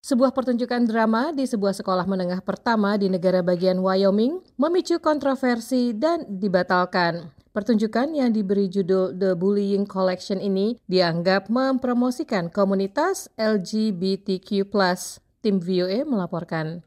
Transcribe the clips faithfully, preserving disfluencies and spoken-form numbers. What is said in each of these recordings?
Sebuah pertunjukan drama di sebuah sekolah menengah pertama di negara bagian Wyoming memicu kontroversi dan dibatalkan. Pertunjukan yang diberi judul The Bullying Collection ini dianggap mempromosikan komunitas L G B T Q plus. Tim V O A melaporkan.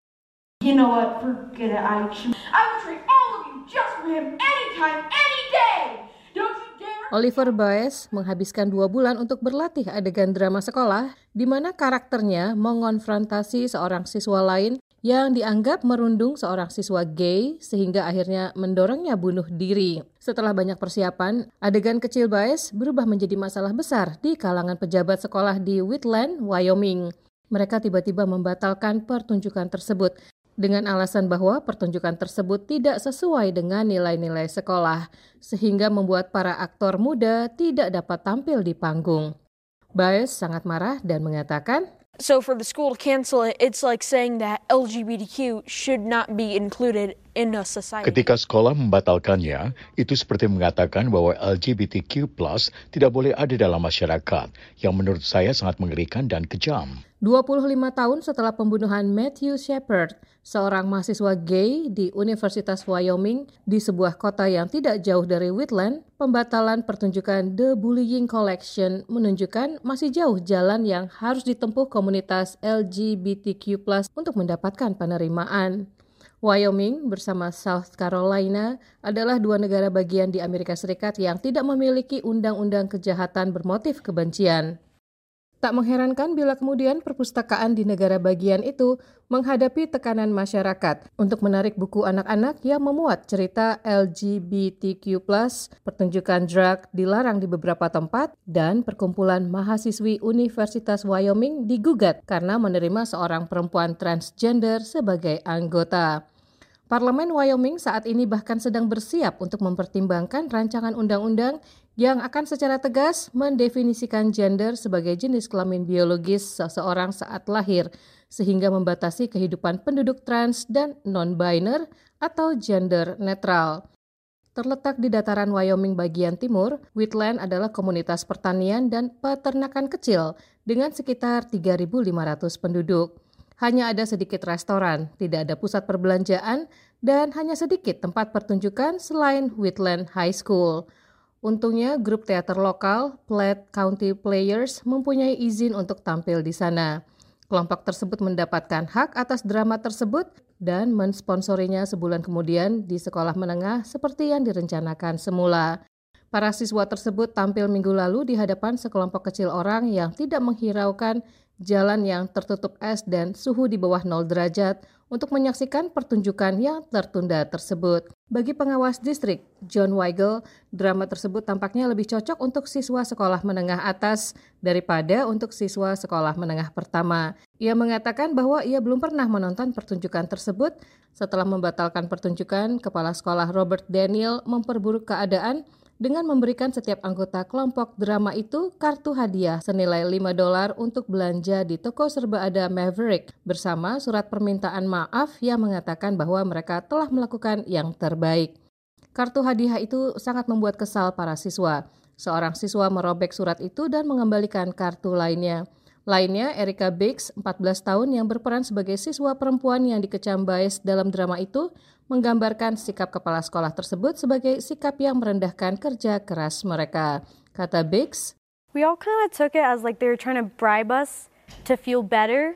You know what? Forget it. I should... I would trade all of you just for him anytime, any day! Don't you dare... Oliver Baez menghabiskan dua bulan untuk berlatih adegan drama sekolah di mana karakternya mengonfrontasi seorang siswa lain yang dianggap merundung seorang siswa gay sehingga akhirnya mendorongnya bunuh diri. Setelah banyak persiapan, adegan kecil Baez berubah menjadi masalah besar di kalangan pejabat sekolah di Wheatland, Wyoming. Mereka tiba-tiba membatalkan pertunjukan tersebut dengan alasan bahwa pertunjukan tersebut tidak sesuai dengan nilai-nilai sekolah, sehingga membuat para aktor muda tidak dapat tampil di panggung. Baez sangat marah dan mengatakan, So for the school to cancel it, it's like saying that L G B T Q should not be included in a society. Ketika sekolah membatalkannya, itu seperti mengatakan bahwa L G B T Q plus tidak boleh ada dalam masyarakat, yang menurut saya sangat mengerikan dan kejam. dua puluh lima tahun setelah pembunuhan Matthew Shepard, seorang mahasiswa gay di Universitas Wyoming di sebuah kota yang tidak jauh dari Wheatland, pembatalan pertunjukan The Bullying Collection menunjukkan masih jauh jalan yang harus ditempuh komunitas L G B T Q plus untuk mendapatkan penerimaan. Wyoming bersama South Carolina adalah dua negara bagian di Amerika Serikat yang tidak memiliki undang-undang kejahatan bermotif kebencian. Tak mengherankan bila kemudian perpustakaan di negara bagian itu menghadapi tekanan masyarakat untuk menarik buku anak-anak yang memuat cerita L G B T Q plus, pertunjukan drag dilarang di beberapa tempat, dan perkumpulan mahasiswi Universitas Wyoming digugat karena menerima seorang perempuan transgender sebagai anggota. Parlemen Wyoming saat ini bahkan sedang bersiap untuk mempertimbangkan rancangan undang-undang yang akan secara tegas mendefinisikan gender sebagai jenis kelamin biologis seseorang saat lahir, sehingga membatasi kehidupan penduduk trans dan non-biner atau gender netral. Terletak di dataran Wyoming bagian timur, Wheatland adalah komunitas pertanian dan peternakan kecil dengan sekitar tiga ribu lima ratus penduduk. Hanya ada sedikit restoran, tidak ada pusat perbelanjaan, dan hanya sedikit tempat pertunjukan selain Wheatland High School. Untungnya, grup teater lokal, Platte County Players, mempunyai izin untuk tampil di sana. Kelompok tersebut mendapatkan hak atas drama tersebut dan mensponsorinya sebulan kemudian di sekolah menengah seperti yang direncanakan semula. Para siswa tersebut tampil minggu lalu di hadapan sekelompok kecil orang yang tidak menghiraukan jalan yang tertutup es dan suhu di bawah nol derajat untuk menyaksikan pertunjukan yang tertunda tersebut. Bagi pengawas distrik, John Weigel, drama tersebut tampaknya lebih cocok untuk siswa sekolah menengah atas daripada untuk siswa sekolah menengah pertama. Ia mengatakan bahwa ia belum pernah menonton pertunjukan tersebut. Setelah membatalkan pertunjukan, Kepala Sekolah Robert Daniel memperburuk keadaan dengan memberikan setiap anggota kelompok drama itu kartu hadiah senilai lima dolar untuk belanja di toko serba-ada Maverick bersama surat permintaan maaf yang mengatakan bahwa mereka telah melakukan yang terbaik. Kartu hadiah itu sangat membuat kesal para siswa. Seorang siswa merobek surat itu dan mengembalikan kartu lainnya. Lainnya, Erica Biggs, empat belas tahun yang berperan sebagai siswa perempuan yang dikecam Baez dalam drama itu, menggambarkan sikap kepala sekolah tersebut sebagai sikap yang merendahkan kerja keras mereka. Kata Biggs, We all kind of took it as like they were trying to bribe us to feel better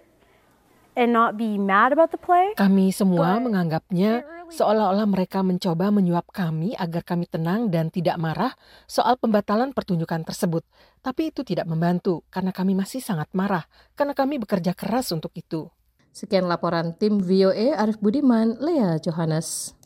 and not be mad about the play. Kami semua menganggapnya seolah-olah mereka mencoba menyuap kami agar kami tenang dan tidak marah soal pembatalan pertunjukan tersebut. Tapi itu tidak membantu karena kami masih sangat marah karena kami bekerja keras untuk itu. Sekian laporan tim V O A Arif Budiman, Lea Johannes.